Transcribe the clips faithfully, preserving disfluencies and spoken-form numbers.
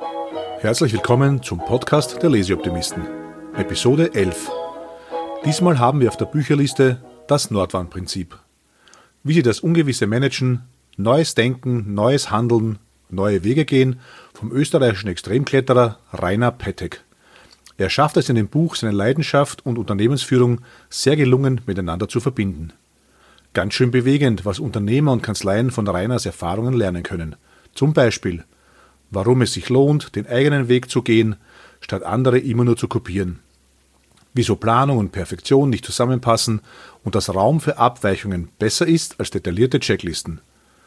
Herzlich willkommen zum Podcast der Leseoptimisten, Episode elf. Diesmal haben wir auf der Bücherliste das Nordwand-Prinzip. Wie Sie das Ungewisse managen, neues Denken, neues Handeln, neue Wege gehen, vom österreichischen Extremkletterer Rainer Pettek. Er schafft es in dem Buch, seine Leidenschaft und Unternehmensführung sehr gelungen miteinander zu verbinden. Ganz schön bewegend, was Unternehmer und Kanzleien von Rainers Erfahrungen lernen können. Zum Beispiel, warum es sich lohnt, den eigenen Weg zu gehen, statt andere immer nur zu kopieren. Wieso Planung und Perfektion nicht zusammenpassen und dass Raum für Abweichungen besser ist als detaillierte Checklisten.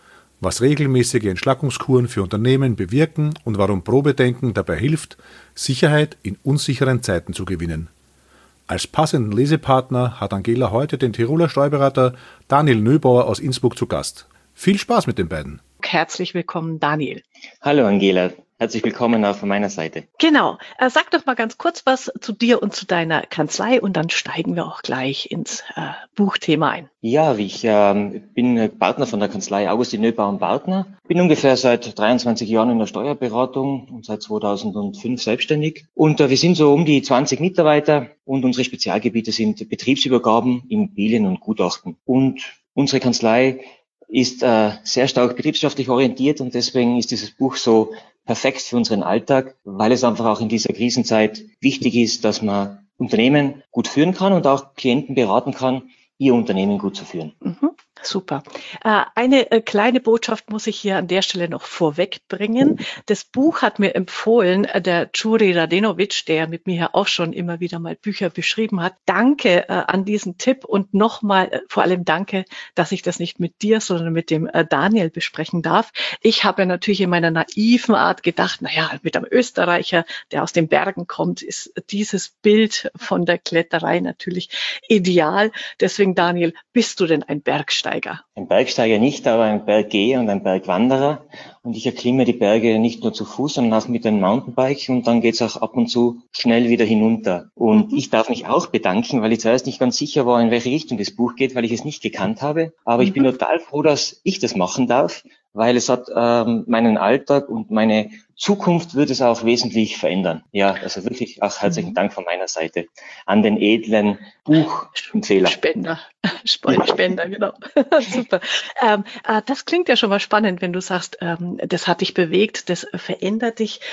Was regelmäßige Entschlackungskuren für Unternehmen bewirken und warum Probedenken dabei hilft, Sicherheit in unsicheren Zeiten zu gewinnen. Als passenden Lesepartner hat Angela heute den Tiroler Steuerberater Daniel Nöbauer aus Innsbruck zu Gast. Viel Spaß mit den beiden. Herzlich willkommen, Daniel. Hallo Angela, herzlich willkommen auch von meiner Seite. Genau, äh, sag doch mal ganz kurz was zu dir und zu deiner Kanzlei und dann steigen wir auch gleich ins äh, Buchthema ein. Ja, ich äh, bin Partner von der Kanzlei Augustin Nöbauer und Partner. Bin ungefähr seit dreiundzwanzig Jahren in der Steuerberatung und seit zweitausendfünf selbstständig. Und äh, wir sind so um die zwanzig Mitarbeiter und unsere Spezialgebiete sind Betriebsübergaben, Immobilien und Gutachten. Und unsere Kanzlei ist äh, sehr stark betriebswirtschaftlich orientiert und deswegen ist dieses Buch so perfekt für unseren Alltag, weil es einfach auch in dieser Krisenzeit wichtig ist, dass man Unternehmen gut führen kann und auch Klienten beraten kann, ihr Unternehmen gut zu führen. Mhm. Super. Äh, eine äh, kleine Botschaft muss ich hier an der Stelle noch vorwegbringen. Das Buch hat mir empfohlen, äh, der Juri Radenovic, der mit mir ja auch schon immer wieder mal Bücher beschrieben hat. Danke äh, an diesen Tipp und nochmal äh, vor allem danke, dass ich das nicht mit dir, sondern mit dem äh, Daniel besprechen darf. Ich habe ja natürlich in meiner naiven Art gedacht, naja, mit einem Österreicher, der aus den Bergen kommt, ist dieses Bild von der Kletterei natürlich ideal. Deswegen, Daniel, bist du denn ein Bergsteiger? Ein Bergsteiger nicht, aber ein Berggeher und ein Bergwanderer. Und ich erklimme die Berge nicht nur zu Fuß, sondern auch mit einem Mountainbike. Und dann geht's auch ab und zu schnell wieder hinunter. Und mhm. ich darf mich auch bedanken, weil ich zuerst nicht ganz sicher war, in welche Richtung das Buch geht, weil ich es nicht gekannt habe. Aber mhm. ich bin total froh, dass ich das machen darf, weil es hat ähm, meinen Alltag und meine Zukunft wird es auch wesentlich verändern. Ja, also wirklich auch herzlichen Dank von meiner Seite an den edlen Buchempfehler. Spender, Spender, genau. Super. Ähm, äh, das klingt ja schon mal spannend, wenn du sagst, ähm, das hat dich bewegt, das verändert dich.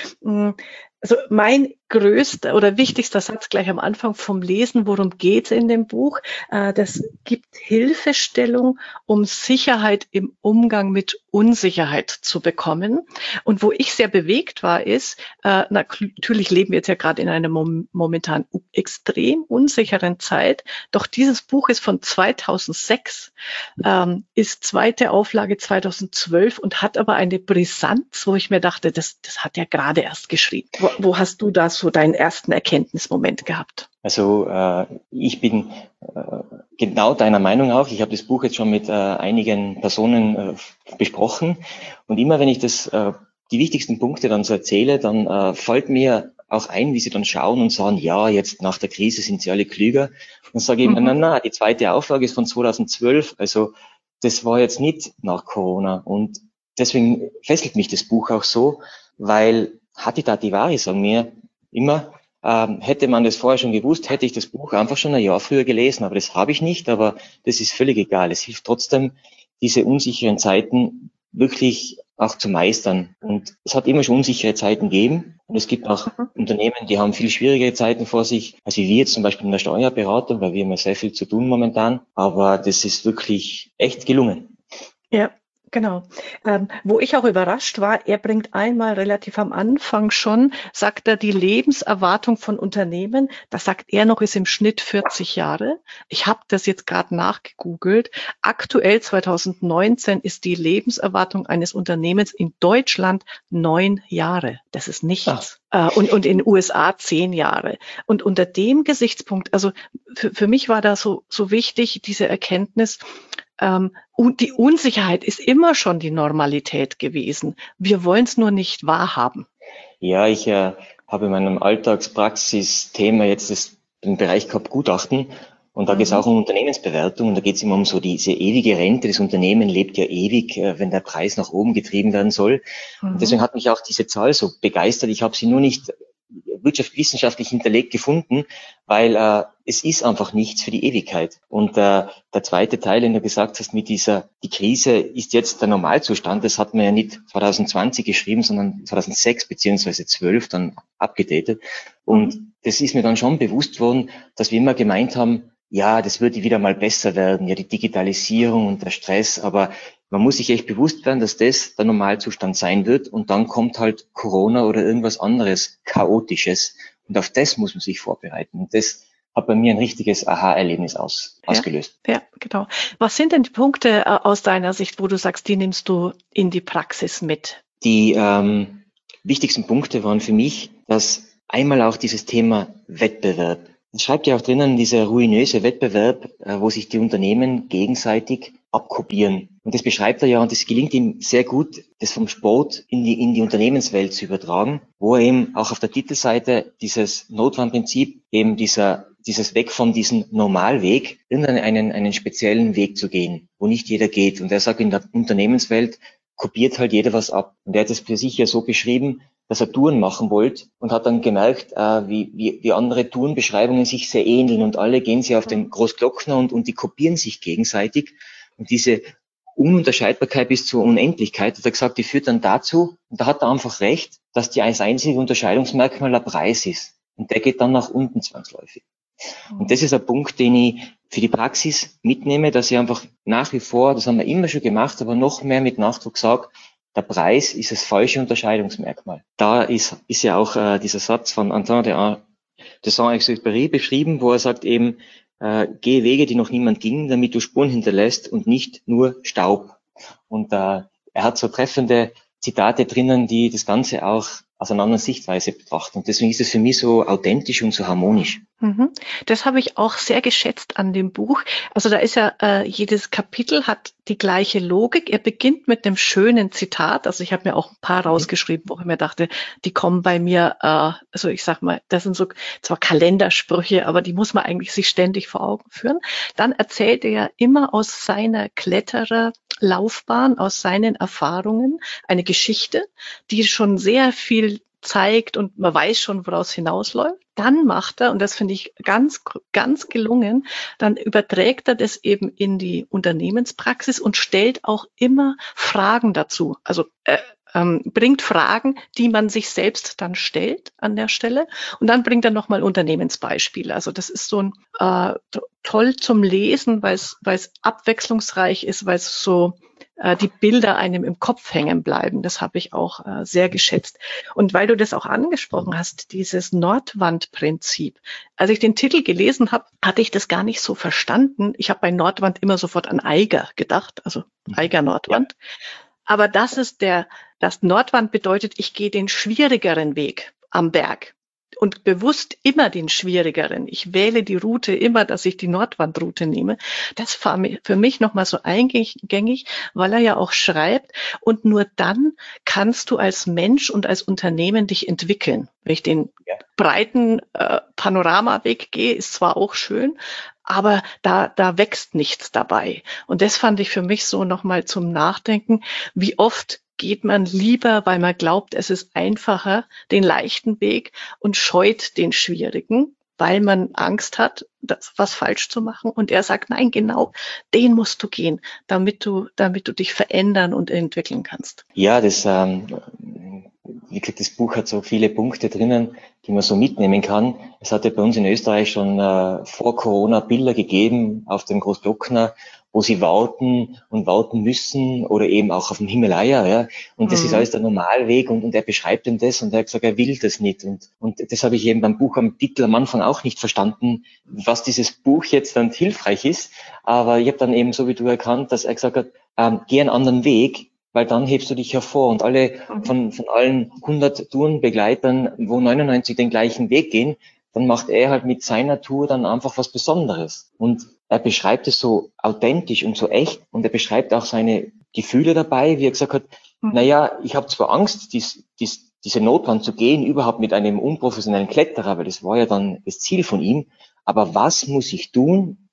Also mein größter oder wichtigster Satz gleich am Anfang vom Lesen, worum geht es in dem Buch? Äh, das gibt Hilfestellung, um Sicherheit im Umgang mit Unsicherheit zu bekommen. Und wo ich sehr bewegt war, ist, äh, na, natürlich leben wir jetzt ja gerade in einer mom- momentan extrem unsicheren Zeit, doch dieses Buch ist von zweitausendsechs, ähm, ist zweite Auflage zweitausendzwölf und hat aber eine Brisanz, wo ich mir dachte, das, das hat er gerade erst geschrieben. Wo, wo hast du da so deinen ersten Erkenntnismoment gehabt? Also äh, ich bin äh, genau deiner Meinung auch. Ich habe das Buch jetzt schon mit äh, einigen Personen äh, besprochen und immer wenn ich das äh, die wichtigsten Punkte dann so erzähle, dann äh, fällt mir auch ein, wie sie dann schauen und sagen, ja, jetzt nach der Krise sind sie alle klüger. Dann sage ich, mhm. na, na, die zweite Auflage ist von zweitausendzwölf, also das war jetzt nicht nach Corona und deswegen fesselt mich das Buch auch so, weil Hatitati Vari sagen mir immer, ähm, hätte man das vorher schon gewusst, hätte ich das Buch einfach schon ein Jahr früher gelesen, aber das habe ich nicht, aber das ist völlig egal. Es hilft trotzdem, diese unsicheren Zeiten wirklich auch zu meistern. Und es hat immer schon unsichere Zeiten gegeben und es gibt auch mhm. Unternehmen, die haben viel schwierigere Zeiten vor sich, als wie wir jetzt zum Beispiel in der Steuerberatung, weil wir haben ja sehr viel zu tun momentan, aber das ist wirklich echt gelungen. Ja. Genau. Ähm, wo ich auch überrascht war, er bringt einmal relativ am Anfang schon, sagt er, die Lebenserwartung von Unternehmen, das sagt er noch, ist im Schnitt vierzig Jahre. Ich habe das jetzt gerade nachgegoogelt. Aktuell zweitausendneunzehn ist die Lebenserwartung eines Unternehmens in Deutschland neun Jahre. Das ist nichts. Ach. Äh, und, und in den U S A zehn Jahre. Und unter dem Gesichtspunkt, also für, für mich war da so, so wichtig, diese Erkenntnis, Ähm, und die Unsicherheit ist immer schon die Normalität gewesen. Wir wollen es nur nicht wahrhaben. Ja, ich äh, habe in meinem Alltagspraxis-Thema jetzt das, den Bereich gehabt Gutachten Und da geht es auch um Unternehmensbewertung und da geht es immer um so diese ewige Rente. Das Unternehmen lebt ja ewig, wenn der Preis nach oben getrieben werden soll. Mhm. Und deswegen hat mich auch diese Zahl so begeistert. Ich habe sie nur nicht wirtschaftswissenschaftlich hinterlegt gefunden, weil äh, es ist einfach nichts für die Ewigkeit. Und äh, der zweite Teil, den du gesagt hast, mit dieser, die Krise ist jetzt der Normalzustand, das hat man ja nicht zwanzig zwanzig geschrieben, sondern zweitausendsechs beziehungsweise zwölf dann abgedatet. Und das ist mir dann schon bewusst worden, dass wir immer gemeint haben, ja, das würde wieder mal besser werden, ja, die Digitalisierung und der Stress, aber man muss sich echt bewusst werden, dass das der Normalzustand sein wird und dann kommt halt Corona oder irgendwas anderes Chaotisches und auf das muss man sich vorbereiten. Und das hat bei mir ein richtiges Aha-Erlebnis aus, ja, ausgelöst. Ja, genau. Was sind denn die Punkte aus deiner Sicht, wo du sagst, die nimmst du in die Praxis mit? Die ähm, wichtigsten Punkte waren für mich, dass einmal auch dieses Thema Wettbewerb. Es schreibt ja auch drinnen, dieser ruinöse Wettbewerb, wo sich die Unternehmen gegenseitig abkopieren. Und das beschreibt er ja, und es gelingt ihm sehr gut, das vom Sport in die, in die Unternehmenswelt zu übertragen, wo er eben auch auf der Titelseite dieses Notwandprinzip, eben dieser, dieses Weg von diesem Normalweg, irgendeinen einen, einen speziellen Weg zu gehen, wo nicht jeder geht. Und er sagt, in der Unternehmenswelt kopiert halt jeder was ab. Und er hat es für sich ja so beschrieben, dass er Touren machen wollte und hat dann gemerkt, äh, wie, wie, wie andere Tourenbeschreibungen sich sehr ähneln und alle gehen sie auf den Großglockner und, und die kopieren sich gegenseitig. Und diese Ununterscheidbarkeit bis zur Unendlichkeit, hat er gesagt, die führt dann dazu, und da hat er einfach recht, dass die als einzige Unterscheidungsmerkmal der Preis ist. Und der geht dann nach unten zwangsläufig. Und das ist ein Punkt, den ich für die Praxis mitnehme, dass ich einfach nach wie vor, das haben wir immer schon gemacht, aber noch mehr mit Nachdruck sage, der Preis ist das falsche Unterscheidungsmerkmal. Da ist, ist ja auch äh, dieser Satz von Antoine de, de Saint-Exupéry beschrieben, wo er sagt eben, äh, gehe Wege, die noch niemand ging, damit du Spuren hinterlässt und nicht nur Staub. Und äh, er hat so treffende Zitate drinnen, die das Ganze auch aus einer anderen Sichtweise betrachten. Und deswegen ist es für mich so authentisch und so harmonisch. Mhm. Das habe ich auch sehr geschätzt an dem Buch. Also da ist ja, äh, jedes Kapitel hat die gleiche Logik. Er beginnt mit einem schönen Zitat. Also ich habe mir auch ein paar rausgeschrieben, wo ich mir dachte, die kommen bei mir, äh, also ich sag mal, das sind so zwar Kalendersprüche, aber die muss man eigentlich sich ständig vor Augen führen. Dann erzählt er ja immer aus seiner Klettererlaufbahn, aus seinen Erfahrungen eine Geschichte, die schon sehr viel zeigt und man weiß schon, woraus hinausläuft. Dann macht er, und das finde ich ganz, ganz gelungen, dann überträgt er das eben in die Unternehmenspraxis und stellt auch immer Fragen dazu. Also äh, ähm, bringt Fragen, die man sich selbst dann stellt an der Stelle. Und dann bringt er nochmal Unternehmensbeispiele. Also das ist so ein äh, toll zum Lesen, weil es weil es abwechslungsreich ist, weil es so die Bilder einem im Kopf hängen bleiben. Das habe ich auch äh, sehr geschätzt. Und weil du das auch angesprochen hast, dieses Nordwandprinzip. Als ich den Titel gelesen habe, hatte ich das gar nicht so verstanden. Ich habe bei Nordwand immer sofort an Eiger gedacht, also Eiger Nordwand. Ja. Aber das ist der, das Nordwand bedeutet, ich gehe den schwierigeren Weg am Berg. Und bewusst immer den schwierigeren. Ich wähle die Route immer, dass ich die Nordwandroute nehme. Das war für mich nochmal so eingängig, weil er ja auch schreibt, und nur dann kannst du als Mensch und als Unternehmen dich entwickeln. Wenn ich den ja. breiten äh, Panoramaweg gehe, ist zwar auch schön, aber da, da wächst nichts dabei. Und das fand ich für mich so nochmal zum Nachdenken, wie oft geht man lieber, weil man glaubt, es ist einfacher, den leichten Weg und scheut den schwierigen, weil man Angst hat, das was falsch zu machen. Und er sagt, nein, genau, den musst du gehen, damit du, damit du dich verändern und entwickeln kannst. Ja, das, ähm, wie gesagt, das Buch hat so viele Punkte drinnen, die man so mitnehmen kann. Es hatte bei uns in Österreich schon äh, vor Corona Bilder gegeben auf dem Großglockner, wo sie warten und warten müssen oder eben auch auf dem Himalaya, ja. Und das mhm. ist alles der Normalweg und, und er beschreibt ihm das und er hat gesagt, er will das nicht. Und, und das habe ich eben beim Buch am Titel am Anfang auch nicht verstanden, was dieses Buch jetzt dann hilfreich ist. Aber ich habe dann eben so wie du erkannt, dass er gesagt hat, ähm, geh einen anderen Weg, weil dann hebst du dich hervor. Und alle von, von allen hundert Tourenbegleitern, wo neunundneunzig den gleichen Weg gehen, dann macht er halt mit seiner Tour dann einfach was Besonderes. Und er beschreibt es so authentisch und so echt und er beschreibt auch seine Gefühle dabei, wie er gesagt hat, mhm. naja, ich habe zwar Angst, dies, dies, diese Notwand zu gehen, überhaupt mit einem unprofessionellen Kletterer, weil das war ja dann das Ziel von ihm, aber was muss ich tun,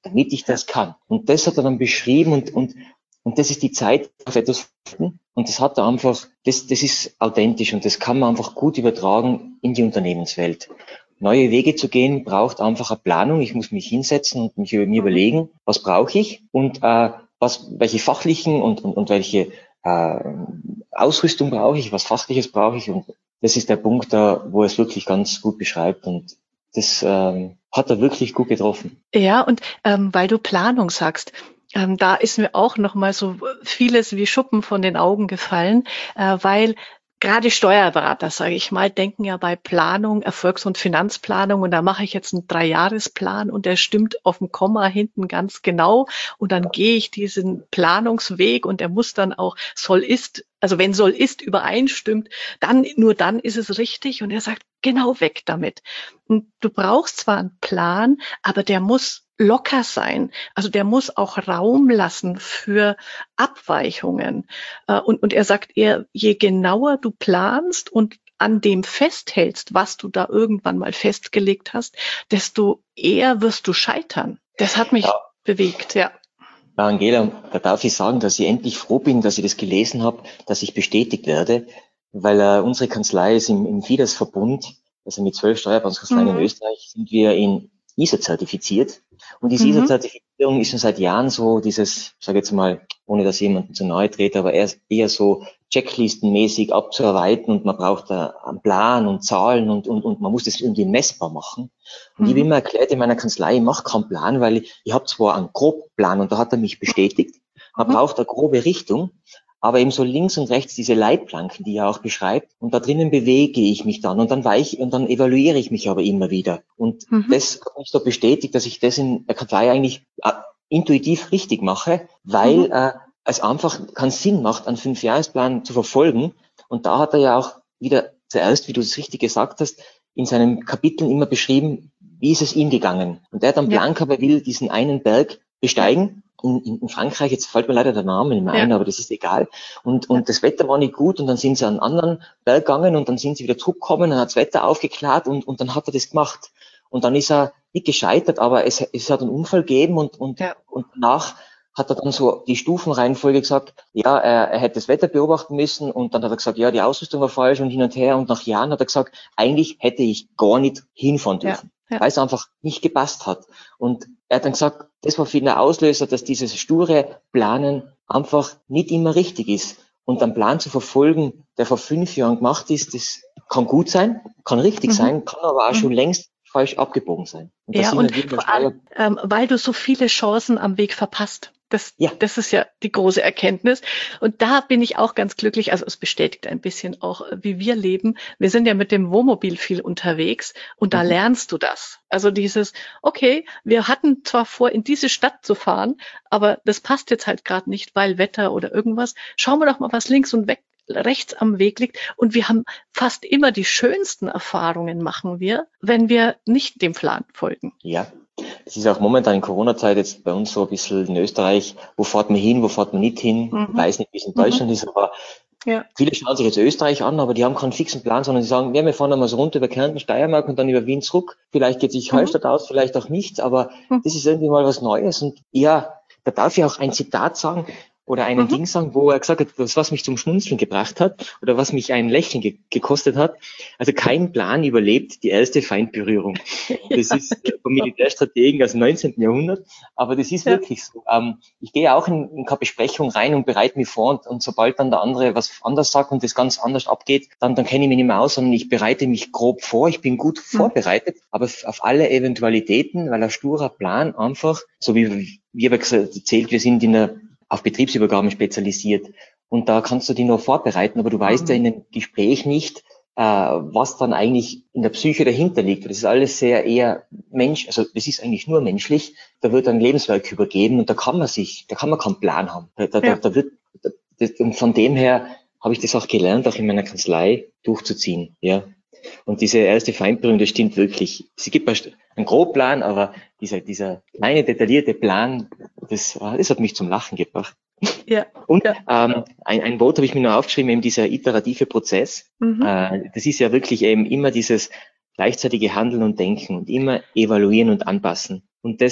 damit ich das kann. Und das hat er dann beschrieben und, und, und das ist die Zeit auf etwas finden. Und das hat er einfach, das, das ist authentisch und das kann man einfach gut übertragen in die Unternehmenswelt. Neue Wege zu gehen braucht einfach eine Planung. Ich muss mich hinsetzen und mich über mir überlegen, was brauche ich und äh, was, welche fachlichen und, und, und welche äh, Ausrüstung brauche ich, was Fachliches brauche ich. Und das ist der Punkt da, wo er es wirklich ganz gut beschreibt. Und das ähm, hat er wirklich gut getroffen. Ja, und ähm, weil du Planung sagst, ähm, da ist mir auch noch mal so vieles wie Schuppen von den Augen gefallen, äh, weil gerade Steuerberater, sage ich mal, denken ja bei Planung, Erfolgs- und Finanzplanung und da mache ich jetzt einen Dreijahresplan und der stimmt auf dem Komma hinten ganz genau und dann gehe ich diesen Planungsweg und der muss dann auch soll ist, also wenn soll ist übereinstimmt, dann nur dann ist es richtig und er sagt, genau weg damit. Und du brauchst zwar einen Plan, aber der muss locker sein. Also der muss auch Raum lassen für Abweichungen. Äh, Und, und er sagt eher, je genauer du planst und an dem festhältst, was du da irgendwann mal festgelegt hast, desto eher wirst du scheitern. Das hat mich Ja. bewegt, ja. Ja, Angela, da darf ich sagen, dass ich endlich froh bin, dass ich das gelesen habe, dass ich bestätigt werde, weil äh, unsere Kanzlei ist im, im FIDES-Verbund, also mit zwölf Steuerberatungskanzleien Mhm. in Österreich, sind wir in I S O zertifiziert. Und diese Mhm. I S O-Zertifizierung ist schon seit Jahren so dieses, ich sage jetzt mal, ohne dass jemandem zu nahe trete, aber eher, eher so checklistenmäßig abzuarbeiten und man braucht da einen Plan und Zahlen und, und, und man muss das irgendwie messbar machen. Und ich habe Mhm. immer erklärt in meiner Kanzlei, ich mache keinen Plan, weil ich, ich habe zwar einen Grobplan und da hat er mich bestätigt, man Mhm. braucht eine grobe Richtung, aber eben so links und rechts diese Leitplanken, die er auch beschreibt, und da drinnen bewege ich mich dann und dann weiche und dann evaluiere ich mich aber immer wieder. Und Mhm. das hat mich so bestätigt, dass ich das in der Kanzlei eigentlich äh, intuitiv richtig mache, weil Mhm. äh, es einfach keinen Sinn macht, einen Fünfjahresplan zu verfolgen. Und da hat er ja auch wieder zuerst, wie du es richtig gesagt hast, in seinen Kapiteln immer beschrieben, wie ist es ihm gegangen. Und er hat einen Ja, Plan gehabt, er will diesen einen Berg besteigen. In, in, in Frankreich, jetzt fällt mir leider der Name nicht mehr ja, ein, aber das ist egal. Und, ja. und das Wetter war nicht gut und dann sind sie an einen anderen Berg gegangen und dann sind sie wieder zurückgekommen, dann hat das Wetter aufgeklärt und, und dann hat er das gemacht. Und dann ist er nicht gescheitert, aber es, es hat einen Unfall gegeben und, und, Ja. und danach hat er dann so die Stufenreihenfolge gesagt, ja, er, er hätte das Wetter beobachten müssen und dann hat er gesagt, ja, die Ausrüstung war falsch und hin und her und nach Jahren hat er gesagt, eigentlich hätte ich gar nicht hinfahren Ja. dürfen, Ja. weil es einfach nicht gepasst hat. Und er hat dann gesagt, das war für ihn der Auslöser, dass dieses sture Planen einfach nicht immer richtig ist. Und einen Plan zu verfolgen, der vor fünf Jahren gemacht ist, das kann gut sein, kann richtig Mhm. sein, kann aber auch Mhm. schon längst falsch abgebogen sein. Und da Ja, sind und wir wieder vor allem, Steuer. ähm, weil du so viele Chancen am Weg verpasst. Das, Ja, das ist ja die große Erkenntnis. Und da bin ich auch ganz glücklich. Also es bestätigt ein bisschen auch, äh, wie wir leben. Wir sind ja mit dem Wohnmobil viel unterwegs und da mhm. lernst du das. Also dieses, okay, wir hatten zwar vor, in diese Stadt zu fahren, aber das passt jetzt halt gerade nicht, weil Wetter oder irgendwas. Schauen wir doch mal, was links und weg, rechts am Weg liegt. Und wir haben fast immer die schönsten Erfahrungen machen wir, wenn wir nicht dem Plan folgen. Ja. Es ist auch momentan in Corona-Zeit jetzt bei uns so ein bisschen in Österreich, wo fährt man hin, wo fährt man nicht hin. Mhm. Ich weiß nicht, wie es in Mhm. Deutschland ist, aber Ja. viele schauen sich jetzt Österreich an, aber die haben keinen fixen Plan, sondern sie sagen, ja, wir fahren einmal so runter über Kärnten, Steiermark und dann über Wien zurück. Vielleicht geht sich Mhm. Hallstatt aus, vielleicht auch nicht, aber Mhm. das ist irgendwie mal was Neues. Und ja, da darf ich auch ein Zitat sagen oder einen Mhm. Ding sagen, wo er gesagt hat, das, was mich zum Schmunzeln gebracht hat oder was mich ein Lächeln ge gekostet hat. Also kein Plan überlebt die erste Feindberührung. Das Ja, ist vom Militärstrategen aus dem neunzehnten Jahrhundert, aber das ist ja. wirklich so. Ähm, ich gehe auch in, in keine Besprechung rein und bereite mich vor und, und sobald dann der andere was anders sagt und das ganz anders abgeht, dann, dann kenne ich mich nicht mehr aus, sondern ich bereite mich grob vor, ich bin gut Mhm. vorbereitet, aber auf alle Eventualitäten, weil ein sturer Plan einfach, so wie, wie aber erzählt, wir sind in der, auf Betriebsübergaben spezialisiert und da kannst du dich nur vorbereiten, aber du weißt ja in Mhm. einem Gespräch nicht, äh, was dann eigentlich in der Psyche dahinter liegt. Das ist alles sehr eher Mensch, also das ist eigentlich nur menschlich. Da wird ein Lebenswerk übergeben und da kann man sich, da kann man keinen Plan haben. Da, da, Ja. da wird, da, das, und von dem her habe ich das auch gelernt, auch in meiner Kanzlei durchzuziehen. Ja. Und diese erste Feindberührung, das stimmt wirklich. Es gibt einen Grobplan, aber dieser, dieser kleine, detaillierte Plan, das, das hat mich zum Lachen gebracht. Ja. Und Ja. ähm, ein, ein Wort habe ich mir noch aufgeschrieben, eben dieser iterative Prozess. Mhm. Äh, das ist ja wirklich eben immer dieses gleichzeitige Handeln und Denken und immer evaluieren und anpassen. Und das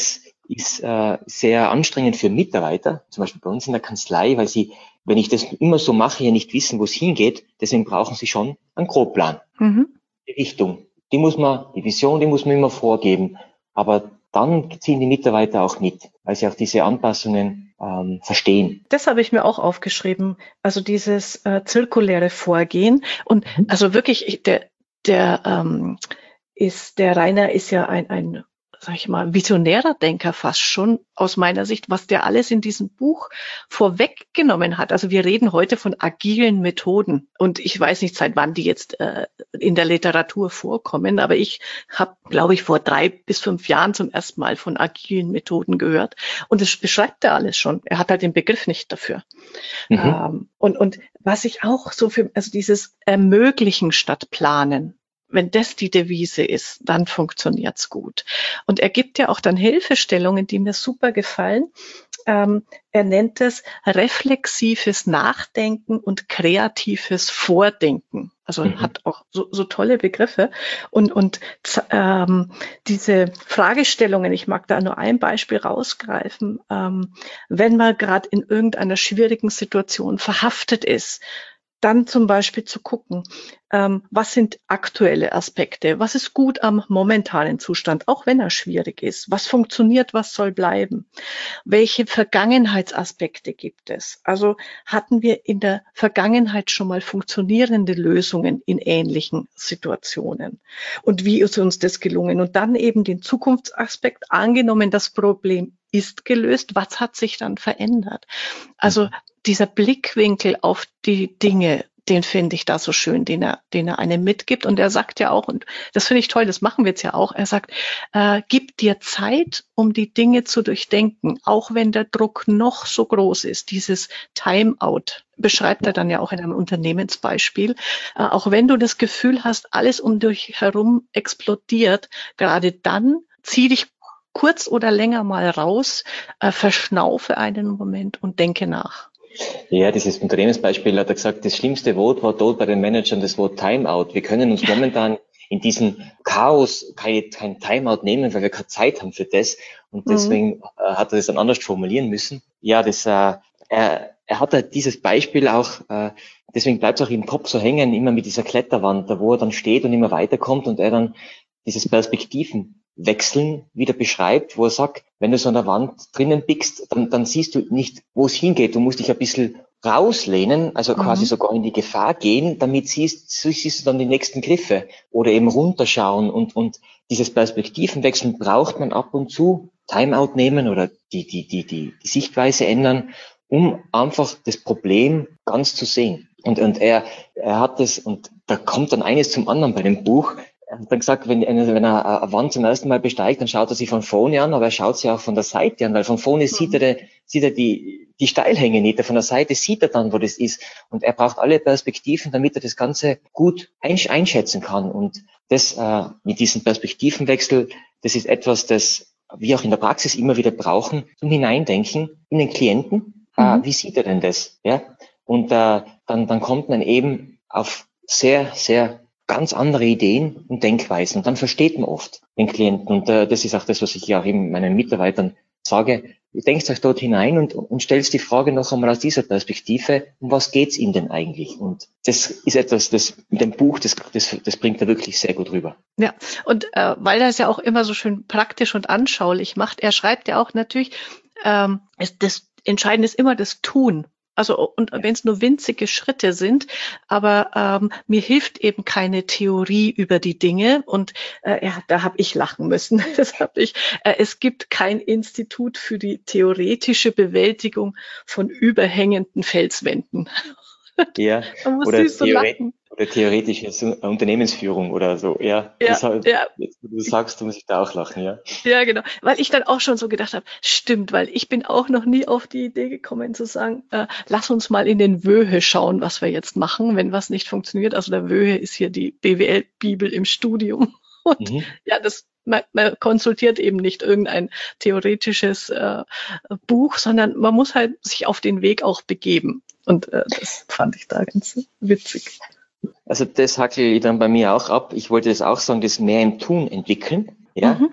ist äh, sehr anstrengend für Mitarbeiter, zum Beispiel bei uns in der Kanzlei, weil sie, wenn ich das immer so mache, ja nicht wissen, wo es hingeht. Deswegen brauchen sie schon einen Grobplan. Mhm. Die Richtung, die muss man, die Vision, die muss man immer vorgeben. Aber dann ziehen die Mitarbeiter auch mit, weil sie auch diese Anpassungen ähm, verstehen. Das habe ich mir auch aufgeschrieben. Also dieses äh, zirkuläre Vorgehen. Und also wirklich, ich, der, der ähm, ist, der Rainer ist ja ein, ein, sag ich mal, visionärer Denker fast schon aus meiner Sicht, was der alles in diesem Buch vorweggenommen hat. Also wir reden heute von agilen Methoden und ich weiß nicht, seit wann die jetzt äh, in der Literatur vorkommen, aber ich habe, glaube ich, vor drei bis fünf Jahren zum ersten Mal von agilen Methoden gehört und das beschreibt er alles schon. Er hat halt den Begriff nicht dafür. Mhm. Ähm, und, und was ich auch so für, also dieses Ermöglichen statt Planen, wenn das die Devise ist, dann funktioniert's gut. Und er gibt ja auch dann Hilfestellungen, die mir super gefallen. Ähm, er nennt es reflexives Nachdenken und kreatives Vordenken. Also mhm. hat auch so, so tolle Begriffe. Und, und ähm, diese Fragestellungen, ich mag da nur ein Beispiel rausgreifen, ähm, wenn man gerade in irgendeiner schwierigen Situation verhaftet ist, dann zum Beispiel zu gucken, ähm, was sind aktuelle Aspekte, was ist gut am momentanen Zustand, auch wenn er schwierig ist, was funktioniert, was soll bleiben, welche Vergangenheitsaspekte gibt es, also hatten wir in der Vergangenheit schon mal funktionierende Lösungen in ähnlichen Situationen und wie ist uns das gelungen und dann eben den Zukunftsaspekt, angenommen das Problem ist gelöst, was hat sich dann verändert, also dieser Blickwinkel auf die Dinge, den finde ich da so schön, den er, den er einem mitgibt. Und er sagt ja auch, und das finde ich toll, das machen wir jetzt ja auch, er sagt, äh, gib dir Zeit, um die Dinge zu durchdenken, auch wenn der Druck noch so groß ist. Dieses Timeout beschreibt er dann ja auch in einem Unternehmensbeispiel. Äh, auch wenn du das Gefühl hast, alles um dich herum explodiert, gerade dann zieh dich kurz oder länger mal raus, äh, verschnaufe einen Moment und denke nach. Ja, dieses Unternehmensbeispiel hat er gesagt, das schlimmste Wort war dort bei den Managern das Wort Timeout. Wir können uns momentan in diesem Chaos kein, kein Timeout nehmen, weil wir keine Zeit haben für das. Und deswegen mhm. äh, hat er das dann anders formulieren müssen. Ja, das, äh, er, er hat halt dieses Beispiel auch, äh, deswegen bleibt es auch im Kopf so hängen, immer mit dieser Kletterwand, da wo er dann steht und immer weiterkommt und er dann dieses Perspektiven Wechseln wieder beschreibt, wo er sagt, wenn du so an der Wand drinnen biegst, dann, dann siehst du nicht, wo es hingeht. Du musst dich ein bisschen rauslehnen, also quasi mhm. sogar in die Gefahr gehen, damit siehst, siehst du dann die nächsten Griffe oder eben runterschauen und, und dieses Perspektivenwechseln braucht man ab und zu, Timeout nehmen oder die, die, die, die, die Sichtweise ändern, um einfach das Problem ganz zu sehen. Und, und er, er hat das, und da kommt dann eines zum anderen bei dem Buch. Er hat dann gesagt, wenn, wenn er eine Wand zum ersten Mal besteigt, dann schaut er sie von vorne an, aber er schaut sie auch von der Seite an, weil von vorne mhm. sieht er, sieht er die, die Steilhänge nicht, von der Seite sieht er dann, wo das ist. Und er braucht alle Perspektiven, damit er das Ganze gut einschätzen kann. Und das äh, mit diesem Perspektivenwechsel, das ist etwas, das wir auch in der Praxis immer wieder brauchen, zum Hineindenken in den Klienten. Mhm. Äh, wie sieht er denn das? Ja? Und äh, dann, dann kommt man eben auf sehr, sehr ganz andere Ideen und Denkweisen. Und dann versteht man oft den Klienten. Und äh, das ist auch das, was ich ja auch eben meinen Mitarbeitern sage. Ihr denkt euch dort hinein und, und stellt die Frage noch einmal aus dieser Perspektive, um was geht's ihm denn eigentlich? Und das ist etwas, das mit dem Buch, das, das, das bringt er wirklich sehr gut rüber. Ja, und äh, weil er es ja auch immer so schön praktisch und anschaulich macht, er schreibt ja auch natürlich, ähm, es, das Entscheidende ist immer das Tun. Also und wenn es nur winzige Schritte sind, aber ähm, mir hilft eben keine Theorie über die Dinge und äh, ja, da habe ich lachen müssen. Das habe ich. Äh, es gibt kein Institut für die theoretische Bewältigung von überhängenden Felswänden. Ja, oder, so Theoret oder theoretische Unternehmensführung oder so. Ja, ja, das halt, ja. Jetzt, wo du sagst, muss ich da auch lachen, ja. Ja, genau. Weil ich dann auch schon so gedacht habe, stimmt, weil ich bin auch noch nie auf die Idee gekommen zu sagen, äh, lass uns mal in den Wöhe schauen, was wir jetzt machen, wenn was nicht funktioniert. Also der Wöhe ist hier die B W L-Bibel im Studium. Und mhm. ja, das man, man konsultiert eben nicht irgendein theoretisches äh, Buch, sondern man muss halt sich auf den Weg auch begeben. Und äh, das fand ich da ganz witzig. Also das hackle ich dann bei mir auch ab. Ich wollte das auch sagen, das mehr im Tun entwickeln. Ja, mhm. Also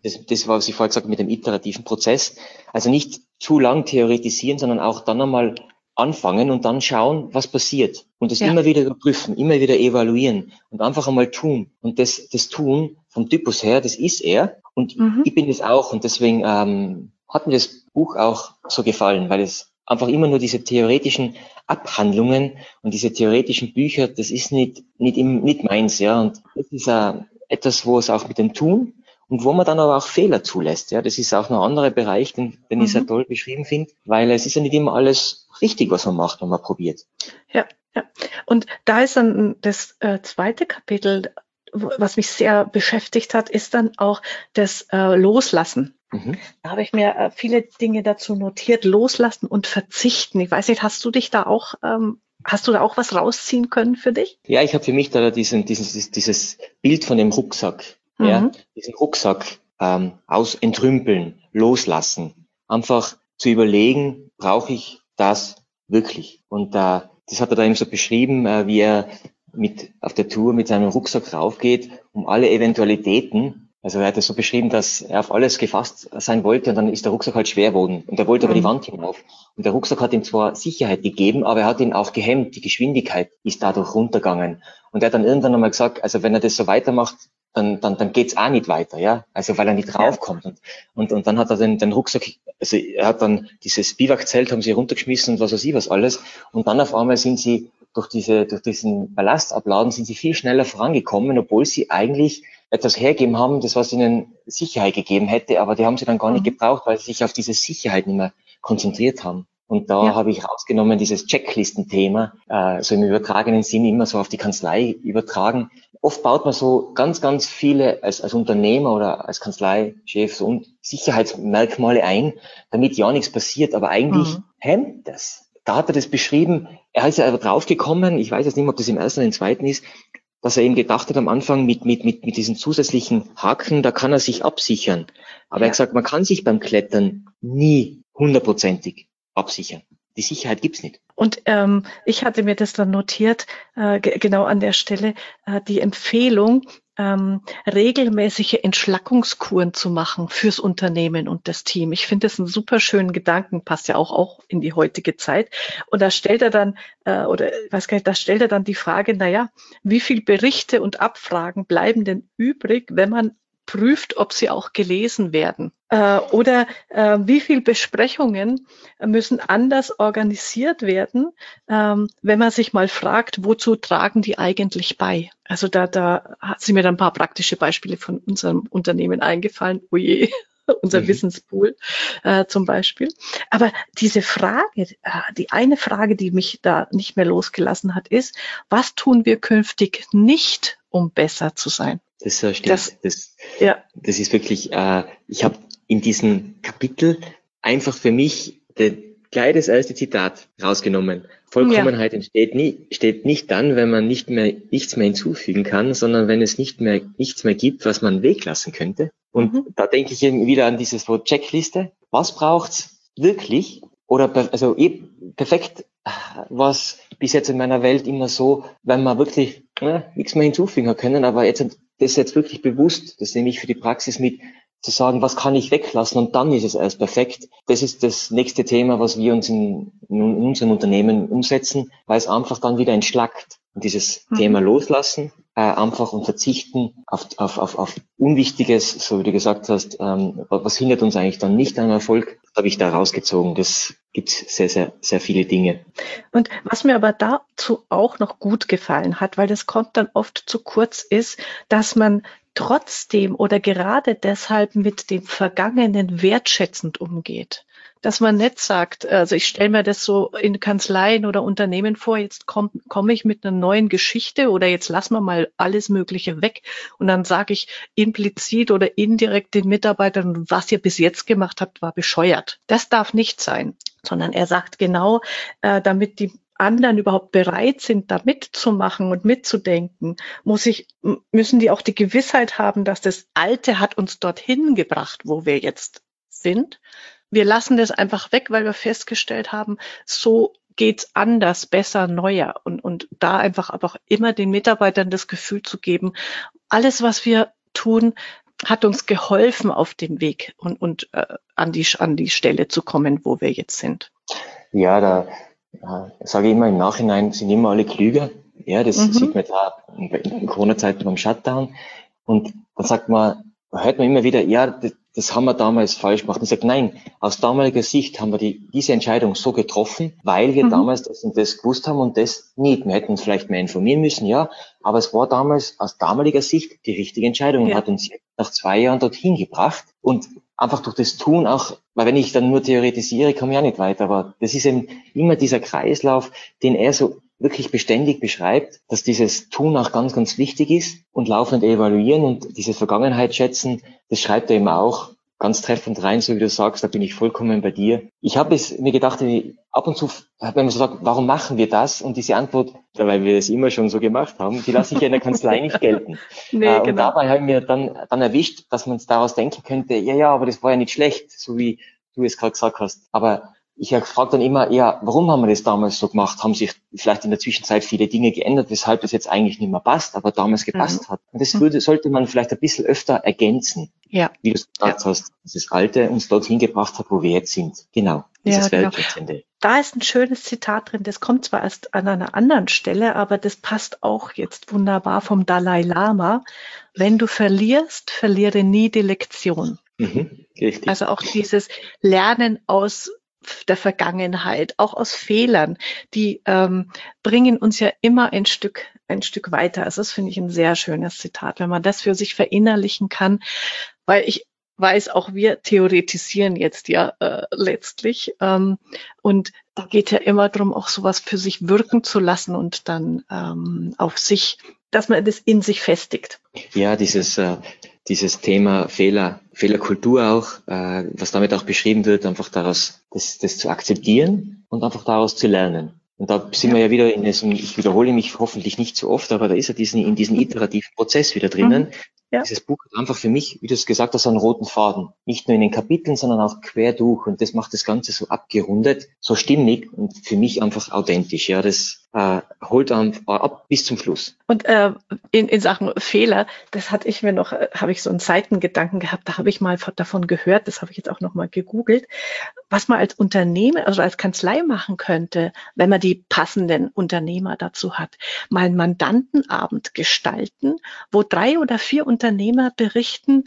Das, das war, was ich vorher gesagt habe, mit dem iterativen Prozess. Also nicht zu lang theoretisieren, sondern auch dann einmal anfangen und dann schauen, was passiert. Und das Ja. immer wieder überprüfen, immer wieder evaluieren und einfach einmal tun. Und das, das Tun vom Typus her, das ist er. Und Mhm. ich bin es auch. Und deswegen ähm, hat mir das Buch auch so gefallen, weil es einfach immer nur diese theoretischen Abhandlungen und diese theoretischen Bücher, das ist nicht, nicht, im, nicht meins, ja. Und das ist äh, etwas, wo es auch mit dem Tun und wo man dann aber auch Fehler zulässt, ja. Das ist auch noch ein anderer Bereich, den, den ich Mhm. sehr toll beschrieben finde, weil es ist ja nicht immer alles richtig, was man macht, wenn man probiert. Ja, ja. Und da ist dann das äh, zweite Kapitel, wo- was mich sehr beschäftigt hat, ist dann auch das äh, Loslassen. Mhm. Da habe ich mir äh, viele Dinge dazu notiert, loslassen und verzichten. Ich weiß nicht, hast du dich da auch, ähm, hast du da auch was rausziehen können für dich? Ja, ich habe für mich da diesen, dieses, dieses Bild von dem Rucksack, ja, Mhm. diesen Rucksack ähm, aus entrümpeln, loslassen, einfach zu überlegen, brauche ich das wirklich? Und äh, das hat er da eben so beschrieben, äh, wie er mit auf der Tour mit seinem Rucksack raufgeht, um alle Eventualitäten. Also er hat es so beschrieben, dass er auf alles gefasst sein wollte und dann ist der Rucksack halt schwer geworden und er wollte Mhm. aber die Wand hinauf. Und der Rucksack hat ihm zwar Sicherheit gegeben, aber er hat ihn auch gehemmt. Die Geschwindigkeit ist dadurch runtergegangen. Und er hat dann irgendwann einmal gesagt, also wenn er das so weitermacht, dann, dann, dann geht's auch nicht weiter, ja. Also weil er nicht raufkommt. Und, und, und dann hat er den, den Rucksack, also er hat dann dieses Biwakzelt haben sie runtergeschmissen und was weiß ich was alles. Und dann auf einmal sind sie durch diese, durch diesen Ballastabladen sind sie viel schneller vorangekommen, obwohl sie eigentlich etwas hergeben haben, das was ihnen Sicherheit gegeben hätte, aber die haben sie dann gar nicht Mhm. gebraucht, weil sie sich auf diese Sicherheit nicht mehr konzentriert haben. Und da Ja. habe ich rausgenommen, dieses Checklistenthema, äh, so im übertragenen Sinn immer so auf die Kanzlei übertragen. Oft baut man so ganz, ganz viele als, als Unternehmer oder als Kanzleichef so Sicherheitsmerkmale ein, damit ja nichts passiert, aber eigentlich Mhm. hemmt das. Da hat er das beschrieben, er ist ja aber draufgekommen, ich weiß jetzt nicht mehr, ob das im ersten oder im zweiten ist, dass er eben gedacht hat am Anfang mit, mit, mit, mit diesen zusätzlichen Haken, da kann er sich absichern. Aber er Ja. hat gesagt, man kann sich beim Klettern nie hundertprozentig absichern. Die Sicherheit gibt's nicht. Und ähm, ich hatte mir das dann notiert, äh, ge- genau an der Stelle, äh, die Empfehlung, ähm, regelmäßige Entschlackungskuren zu machen fürs Unternehmen und das Team. Ich finde das einen super schönen Gedanken, passt ja auch, auch in die heutige Zeit. Und da stellt er dann, äh, oder ich weiß gar nicht, da stellt er dann die Frage, naja, wie viel Berichte und Abfragen bleiben denn übrig, wenn man prüft, ob sie auch gelesen werden? Äh, oder äh, wie viel Besprechungen müssen anders organisiert werden, ähm, wenn man sich mal fragt, wozu tragen die eigentlich bei? Also da, da sind mir dann ein paar praktische Beispiele von unserem Unternehmen eingefallen. Oh je, unser Mhm. Wissenspool äh, zum Beispiel. Aber diese Frage, äh, die eine Frage, die mich da nicht mehr losgelassen hat, ist, was tun wir künftig nicht, um besser zu sein? Das äh, stimmt. Das, Das, ja, das ist wirklich, äh, ich habe in diesem Kapitel einfach für mich de, gleich das erste Zitat rausgenommen. Vollkommenheit entsteht nie, steht nicht dann, wenn man nicht mehr, nichts mehr hinzufügen kann, sondern wenn es nicht mehr, nichts mehr gibt, was man weglassen könnte. Und Mhm. da denke ich eben wieder an dieses Wort Checkliste. Was braucht's wirklich? Oder, per- also eh, perfekt, was bis jetzt in meiner Welt immer so, wenn man wirklich äh, nichts mehr hinzufügen hat können, aber jetzt das jetzt wirklich bewusst, das nehme ich für die Praxis mit, zu sagen, was kann ich weglassen und dann ist es erst perfekt. Das ist das nächste Thema, was wir uns in, in unserem Unternehmen umsetzen, weil es einfach dann wieder entschlackt. Und dieses Mhm. Thema loslassen, äh, einfach und verzichten auf, auf, auf, auf Unwichtiges, so wie du gesagt hast, ähm, was hindert uns eigentlich dann nicht am Erfolg, das habe ich da rausgezogen. Das gibt sehr, sehr, sehr viele Dinge. Und was mir aber dazu auch noch gut gefallen hat, weil das kommt dann oft zu kurz, ist, dass man trotzdem oder gerade deshalb mit dem Vergangenen wertschätzend umgeht. Dass man nicht sagt, also ich stelle mir das so in Kanzleien oder Unternehmen vor, jetzt komme komm ich mit einer neuen Geschichte oder jetzt lassen wir mal alles Mögliche weg und dann sage ich implizit oder indirekt den Mitarbeitern, was ihr bis jetzt gemacht habt, war bescheuert. Das darf nicht sein, sondern er sagt genau, äh, damit die anderen überhaupt bereit sind, da mitzumachen und mitzudenken, muss ich, müssen die auch die Gewissheit haben, dass das Alte hat uns dorthin gebracht, wo wir jetzt sind. Wir lassen das einfach weg, weil wir festgestellt haben, so geht's anders, besser, neuer. Und, und da einfach aber auch immer den Mitarbeitern das Gefühl zu geben, alles, was wir tun, hat uns geholfen auf dem Weg und, und äh, an, die, an die Stelle zu kommen, wo wir jetzt sind? Ja, da äh, sage ich immer im Nachhinein, sind immer alle klüger. Ja, das Mhm. sieht man da in in Corona-Zeiten beim Shutdown. Und dann sagt man, hört man immer wieder, ja, das, das haben wir damals falsch gemacht. Und ich sage, nein, aus damaliger Sicht haben wir die, diese Entscheidung so getroffen, weil wir Mhm. damals das und das gewusst haben und das nicht. Wir hätten uns vielleicht mehr informieren müssen, ja, aber es war damals aus damaliger Sicht die richtige Entscheidung und Ja. hat uns nach zwei Jahren dorthin gebracht. Und einfach durch das Tun auch, weil wenn ich dann nur theoretisiere, komme ich auch nicht weiter. Aber das ist eben immer dieser Kreislauf, den er so wirklich beständig beschreibt, dass dieses Tun auch ganz, ganz wichtig ist und laufend evaluieren und diese Vergangenheit schätzen, das schreibt er eben auch ganz treffend rein, so wie du sagst, da bin ich vollkommen bei dir. Ich habe es mir gedacht, ab und zu, wenn man so sagt, warum machen wir das? Und diese Antwort, weil wir es immer schon so gemacht haben, die lasse ich ja in der Kanzlei nicht gelten. Nee, äh, und genau. dabei habe ich mir dann, dann erwischt, dass man es daraus denken könnte, ja, ja, aber das war ja nicht schlecht, so wie du es gerade gesagt hast. Aber ich frage dann immer, ja, warum haben wir das damals so gemacht? Haben sich vielleicht in der Zwischenzeit viele Dinge geändert, weshalb das jetzt eigentlich nicht mehr passt, aber damals gepasst Mhm. hat? Und das würde, sollte man vielleicht ein bisschen öfter ergänzen, Ja, wie du es gesagt hast, dass das Alte uns dorthin gebracht hat, wo wir jetzt sind. Genau, dieses ja, genau. Weltende. Da ist ein schönes Zitat drin, das kommt zwar erst an einer anderen Stelle, aber das passt auch jetzt wunderbar vom Dalai Lama. Wenn du verlierst, verliere nie die Lektion. Mhm, richtig. Also auch dieses Lernen aus der Vergangenheit, auch aus Fehlern, die ähm, bringen uns ja immer ein Stück, ein Stück weiter. Also das finde ich ein sehr schönes Zitat, wenn man das für sich verinnerlichen kann, weil ich weiß, auch wir theoretisieren jetzt ja äh, letztlich ähm, und da geht ja immer darum, auch sowas für sich wirken zu lassen und dann ähm, auf sich, dass man das in sich festigt. Ja, dieses äh, dieses Thema Fehler, Fehlerkultur auch, äh, was damit auch beschrieben wird, einfach daraus das, das zu akzeptieren und einfach daraus zu lernen. Und da sind Ja. wir ja wieder in diesem, ich wiederhole mich hoffentlich nicht so oft, aber da ist ja diesen, in diesem iterativen Prozess wieder drinnen. Mhm. Ja. Dieses Buch hat einfach für mich, wie du es gesagt hast, einen roten Faden. Nicht nur in den Kapiteln, sondern auch quer durch. Und das macht das Ganze so abgerundet, so stimmig und für mich einfach authentisch. Ja, das äh, holt dann ab bis zum Schluss. Und äh, in, in Sachen Fehler, das hatte ich mir noch, äh, habe ich so einen Seitengedanken gehabt, da habe ich mal davon gehört, das habe ich jetzt auch noch mal gegoogelt, was man als Unternehmer, also als Kanzlei machen könnte, wenn man die passenden Unternehmer dazu hat, mal einen Mandantenabend gestalten, wo drei oder vier Unternehmer berichten,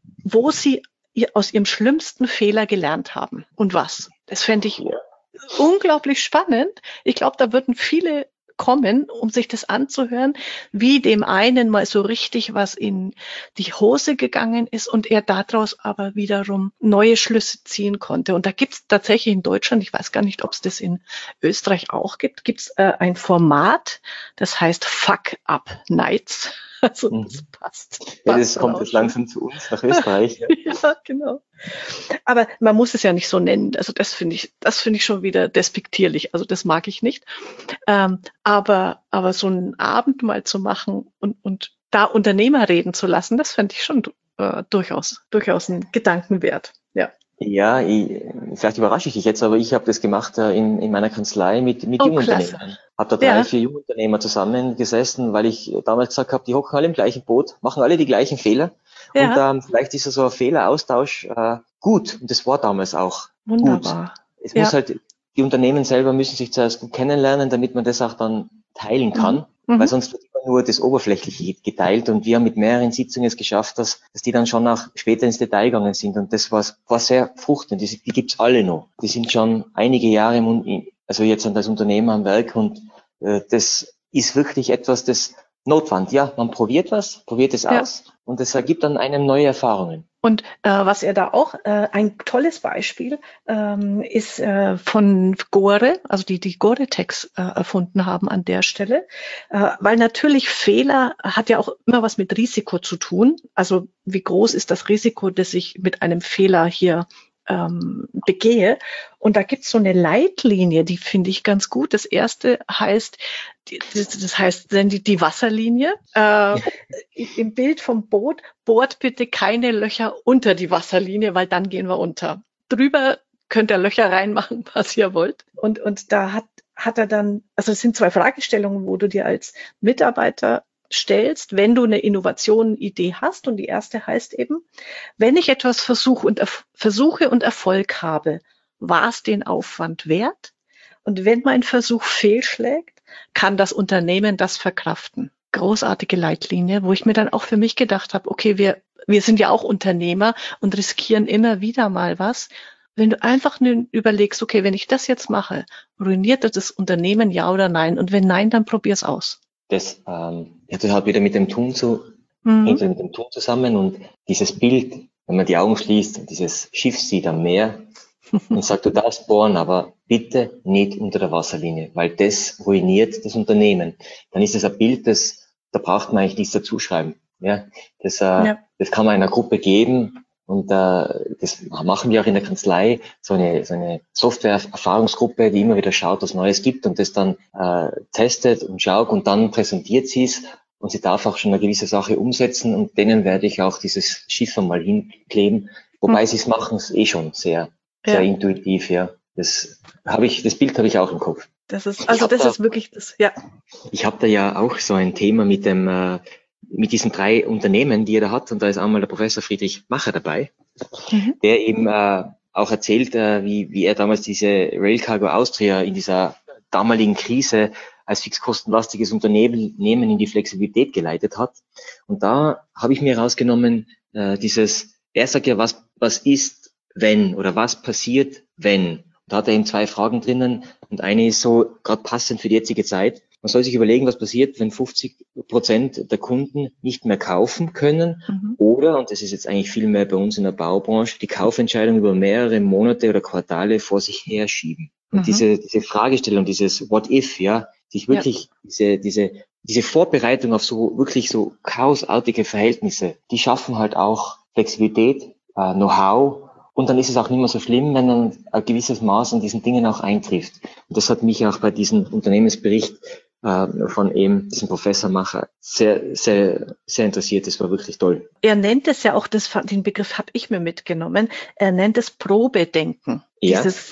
wo sie ihr, aus ihrem schlimmsten Fehler gelernt haben und was. Das fände ich unglaublich spannend. Ich glaube, da würden viele kommen, um sich das anzuhören, wie dem einen mal so richtig was in die Hose gegangen ist und er daraus aber wiederum neue Schlüsse ziehen konnte. Und da gibt es tatsächlich in Deutschland, ich weiß gar nicht, ob es das in Österreich auch gibt, gibt es äh, ein Format, das heißt Fuck Up Nights. Also das passt. Ja, das passt kommt auch jetzt schon. langsam zu uns nach Österreich. Ja, genau. Aber man muss es ja nicht so nennen. Also das finde ich, das finde ich schon wieder despektierlich. Also das mag ich nicht. Ähm, aber, aber so einen Abend mal zu machen und, und da Unternehmer reden zu lassen, das fände ich schon äh, durchaus, durchaus ein Gedanken wert. Ja. Ja, ich, vielleicht überrasche ich dich jetzt, aber ich habe das gemacht äh, in, in meiner Kanzlei mit, mit Oh, Jungunternehmern. Habe da drei, Ja. vier Jungunternehmer zusammengesessen, weil ich damals gesagt habe, die hocken alle im gleichen Boot, machen alle die gleichen Fehler. Ja. Und ähm, vielleicht ist so ein Fehleraustausch äh, gut. Und das war damals auch Wunderbar. gut. Es Ja. muss halt, die Unternehmen selber müssen sich zuerst gut kennenlernen, damit man das auch dann teilen kann. Mhm. Weil sonst wird immer nur das Oberflächliche geteilt und wir haben mit mehreren Sitzungen es geschafft, dass, dass die dann schon nach später ins Detail gegangen sind und das war, war sehr fruchtend. Die, die gibt's alle noch. Die sind schon einige Jahre, im, also jetzt als Unternehmer am Werk und äh, das ist wirklich etwas, das Notwand. Ja, man probiert was, probiert es Ja. aus und es ergibt dann einem neue Erfahrungen. Und äh, was er da auch, äh, ein tolles Beispiel ähm, ist äh, von Gore, also die die Gore-Tex äh, erfunden haben an der Stelle, äh, weil natürlich Fehler hat ja auch immer was mit Risiko zu tun. Also wie groß ist das Risiko, dass ich mit einem Fehler hier ähm, begehe? Und da gibt's so eine Leitlinie, die finde ich ganz gut. Das erste heißt, die, das, das heißt die, die Wasserlinie. Äh, Im Bild vom Boot, bohrt bitte keine Löcher unter die Wasserlinie, weil dann gehen wir unter. Drüber könnt ihr Löcher reinmachen, was ihr wollt. Und, und da hat, hat er dann, also es sind zwei Fragestellungen, wo du dir als Mitarbeiter stellst, wenn du eine Innovation-Idee hast. Und die erste heißt eben, wenn ich etwas versuche und, versuche und Erfolg habe, war es den Aufwand wert? Und wenn mein Versuch fehlschlägt, kann das Unternehmen das verkraften. Großartige Leitlinie, wo ich mir dann auch für mich gedacht habe, okay, wir, wir sind ja auch Unternehmer und riskieren immer wieder mal was. Wenn du einfach nur überlegst, okay, wenn ich das jetzt mache, ruiniert das Unternehmen, ja oder nein? Und wenn nein, dann probier's aus. Das ähm, hat halt wieder mit dem Tun zu, mhm. hängt mit dem Tun zusammen und dieses Bild, wenn man die Augen schließt und dieses Schiff sieht am Meer und sagt, du darfst bohren, aber bitte nicht unter der Wasserlinie, weil das ruiniert das Unternehmen. Dann ist das ein Bild, das, da braucht man eigentlich nichts dazu schreiben. Ja, das, äh, ja. das kann man einer Gruppe geben. Und äh, das machen wir auch in der Kanzlei, so eine, so eine Software-Erfahrungsgruppe, die immer wieder schaut, was Neues gibt und das dann äh, testet und schaut und dann präsentiert sie es und sie darf auch schon eine gewisse Sache umsetzen und denen werde ich auch dieses Schiff mal hinkleben, wobei hm. sie es machen es eh schon sehr, sehr ja. intuitiv, ja. Das habe ich, das Bild habe ich auch im Kopf. Das ist, also das da, ist wirklich das, ja. Ich habe da ja auch so ein Thema mit dem äh, mit diesen drei Unternehmen, die er da hat, und da ist einmal der Professor Friedrich Macher dabei, mhm. der eben äh, auch erzählt, äh, wie, wie er damals diese Rail Cargo Austria in dieser damaligen Krise als fixkostenlastiges Unternehmen in die Flexibilität geleitet hat. Und da habe ich mir rausgenommen, äh, dieses, er sagt ja, was, was ist, wenn, oder was passiert, wenn. Und da hat er eben zwei Fragen drinnen und eine ist so gerade passend für die jetzige Zeit. Man soll sich überlegen, was passiert, wenn fünfzig Prozent der Kunden nicht mehr kaufen können mhm. oder, und das ist jetzt eigentlich viel mehr bei uns in der Baubranche, die Kaufentscheidung über mehrere Monate oder Quartale vor sich herschieben. Und mhm. diese, diese Fragestellung, dieses What if, ja, sich wirklich ja. diese, diese, diese Vorbereitung auf so wirklich so chaosartige Verhältnisse, die schaffen halt auch Flexibilität, äh, Know-how. Und dann ist es auch nicht mehr so schlimm, wenn dann ein gewisses Maß an diesen Dingen auch eintrifft. Und das hat mich auch bei diesem Unternehmensbericht äh, von eben diesem Professor Macher sehr, sehr, sehr interessiert. Das war wirklich toll. Er nennt es ja auch, das, den Begriff habe ich mir mitgenommen, er nennt es Probedenken. Ja. Dieses,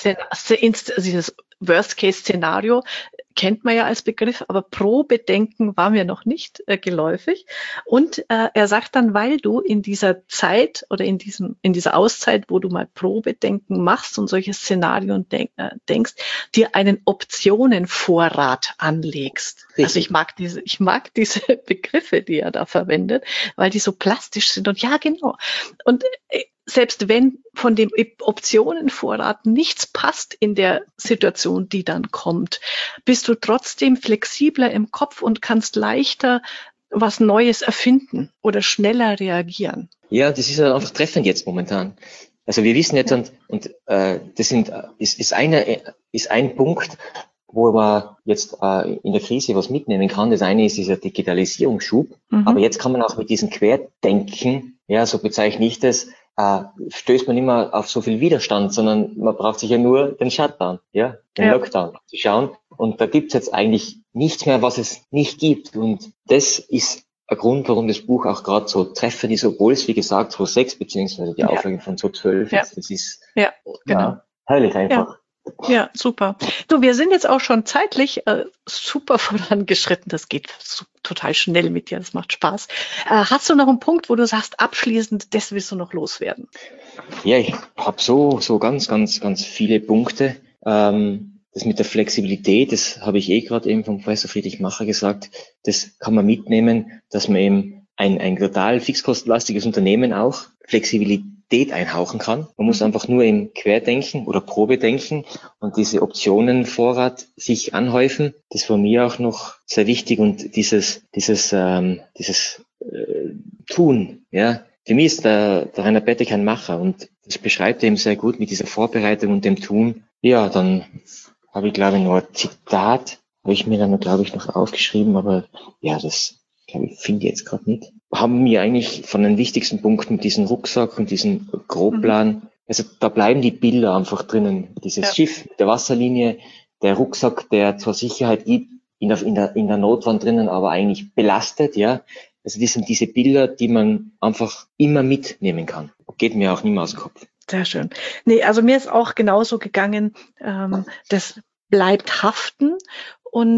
dieses Worst-Case-Szenario kennt man ja als Begriff, aber Probedenken war mir noch nicht äh, geläufig. Und äh, er sagt dann, weil du in dieser Zeit oder in diesem in dieser Auszeit, wo du mal Probedenken machst und solche Szenarien denk, äh, denkst, dir einen Optionenvorrat anlegst. Richtig. Also ich mag diese ich mag diese Begriffe, die er da verwendet, weil die so plastisch sind. Und ja, genau. Und äh, selbst wenn von dem Optionenvorrat nichts passt in der Situation, die dann kommt, bist du trotzdem flexibler im Kopf und kannst leichter was Neues erfinden oder schneller reagieren. Ja, das ist ja einfach treffend jetzt momentan. Also wir wissen jetzt, ja. und, und äh, das sind, ist, ist, eine, ist ein Punkt, wo man jetzt äh, in der Krise was mitnehmen kann. Das eine ist dieser Digitalisierungsschub, mhm. aber jetzt kann man auch mit diesem Querdenken, ja, so bezeichne ich das, äh, stößt man immer auf so viel Widerstand, sondern man braucht sich ja nur den Shutdown, ja, den ja. Lockdown zu schauen. Und da gibt's jetzt eigentlich nichts mehr, was es nicht gibt. Und das ist ein Grund, warum das Buch auch gerade so treffend ist, obwohl es, wie gesagt, so sechs beziehungsweise die ja. Auflage von so zwölf ja. ist. Das ist ja, genau. ja, herrlich einfach. Ja. Ja, super. Du, wir sind jetzt auch schon zeitlich äh, super vorangeschritten. Das geht so, total schnell mit dir. Das macht Spaß. Äh, hast du noch einen Punkt, wo du sagst, abschließend, das willst du noch loswerden? Ja, ich habe so so ganz, ganz, ganz viele Punkte. Ähm, das mit der Flexibilität, das habe ich eh gerade eben vom Professor Friedrich Macher gesagt. Das kann man mitnehmen, dass man eben ein, ein total fixkostenlastiges Unternehmen auch Flexibilität einhauchen kann. Man muss einfach nur im Querdenken oder Probedenken und diese Optionenvorrat sich anhäufen. Das war mir auch noch sehr wichtig und dieses dieses ähm, dieses äh, Tun. Ja, für mich ist der, der Rainer Bette kein Macher und das beschreibt er eben sehr gut mit dieser Vorbereitung und dem Tun. Ja, dann habe ich glaube ich noch ein Zitat, habe ich mir dann glaube ich noch aufgeschrieben, aber ja, das glaube ich finde ich jetzt gerade nicht. Haben wir eigentlich von den wichtigsten Punkten diesen Rucksack und diesen Grobplan, mhm. also da bleiben die Bilder einfach drinnen. Dieses ja. Schiff, der Wasserlinie, der Rucksack, der zur Sicherheit gibt, in der, in der, in der Notwand drinnen, aber eigentlich belastet, ja. Also das sind diese Bilder, die man einfach immer mitnehmen kann. Geht mir auch nicht mehr aus dem Kopf. Sehr schön. Nee, also mir ist auch genauso gegangen, ähm, das bleibt haften und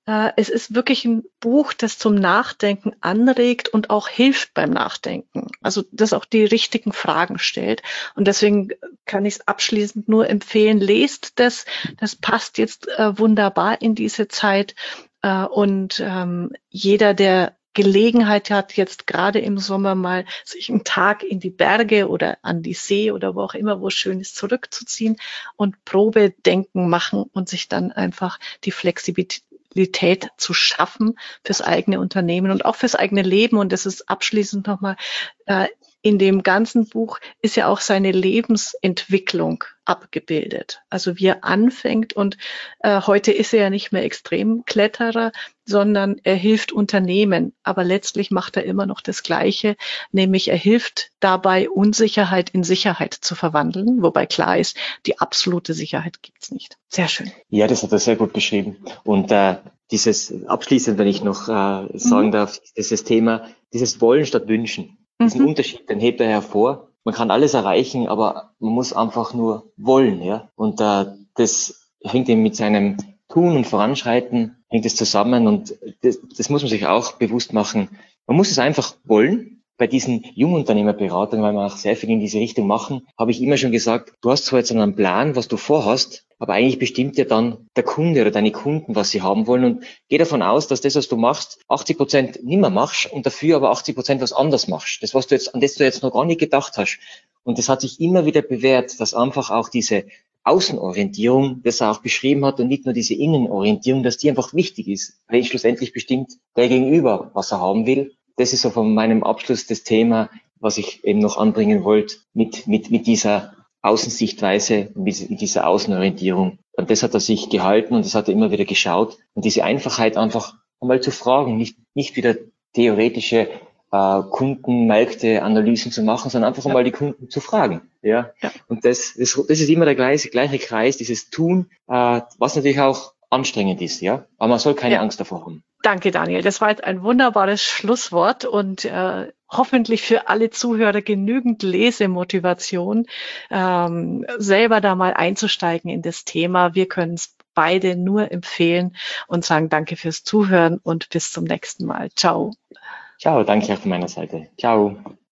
Äh, es ist wirklich ein Buch, das zum Nachdenken anregt und auch hilft beim Nachdenken. Also das auch die richtigen Fragen stellt. Und deswegen kann ich es abschließend nur empfehlen, lest das. Das passt jetzt äh, wunderbar in diese Zeit. Äh, und ähm, jeder, der Gelegenheit hat, jetzt gerade im Sommer mal sich einen Tag in die Berge oder an die See oder wo auch immer, wo es schön ist, zurückzuziehen und Probedenken machen und sich dann einfach die Flexibilität zu schaffen fürs eigene Unternehmen und auch fürs eigene Leben. Und das ist abschließend nochmal, äh, in dem ganzen Buch ist ja auch seine Lebensentwicklung abgebildet. Also wie er anfängt und äh, heute ist er ja nicht mehr Extremkletterer, sondern er hilft Unternehmen. Aber letztlich macht er immer noch das Gleiche, nämlich er hilft dabei, Unsicherheit in Sicherheit zu verwandeln, wobei klar ist, die absolute Sicherheit gibt's nicht. Sehr schön. Ja, das hat er sehr gut beschrieben. Und äh, dieses, abschließend, wenn ich noch äh, sagen mhm. darf, dieses Thema, dieses Wollen statt Wünschen, diesen mhm. Unterschied, den hebt er hervor. Man kann alles erreichen, aber man muss einfach nur wollen, ja. Und äh, das hängt eben mit seinem Tun und Voranschreiten, hängt es zusammen und das, das muss man sich auch bewusst machen. Man muss es einfach wollen. Bei diesen Jungunternehmerberatungen, weil wir auch sehr viel in diese Richtung machen, habe ich immer schon gesagt, du hast zwar jetzt einen Plan, was du vorhast, aber eigentlich bestimmt ja dann der Kunde oder deine Kunden, was sie haben wollen und geh davon aus, dass das, was du machst, achtzig Prozent nimmer machst und dafür aber achtzig Prozent was anderes machst. Das, was du jetzt, an das du jetzt noch gar nicht gedacht hast. Und das hat sich immer wieder bewährt, dass einfach auch diese Außenorientierung, das er auch beschrieben hat und nicht nur diese Innenorientierung, dass die einfach wichtig ist, weil schlussendlich bestimmt der Gegenüber, was er haben will. Das ist so von meinem Abschluss das Thema, was ich eben noch anbringen wollte, mit, mit, mit dieser Außensichtweise, mit, mit dieser Außenorientierung. Und das hat er sich gehalten und das hat er immer wieder geschaut. Und diese Einfachheit einfach einmal zu fragen, nicht, nicht wieder theoretische äh, Kundenmärkte, Analysen zu machen, sondern einfach einmal die Kunden zu fragen. Ja. ja. Und das, das, das ist immer der gleiche, gleiche Kreis, dieses Tun, äh, was natürlich auch anstrengend ist, ja. Aber man soll keine ja. Angst davor haben. Danke, Daniel. Das war jetzt ein wunderbares Schlusswort und äh, hoffentlich für alle Zuhörer genügend Lesemotivation, ähm, selber da mal einzusteigen in das Thema. Wir können es beide nur empfehlen und sagen danke fürs Zuhören und bis zum nächsten Mal. Ciao. Ciao, danke auch von meiner Seite. Ciao.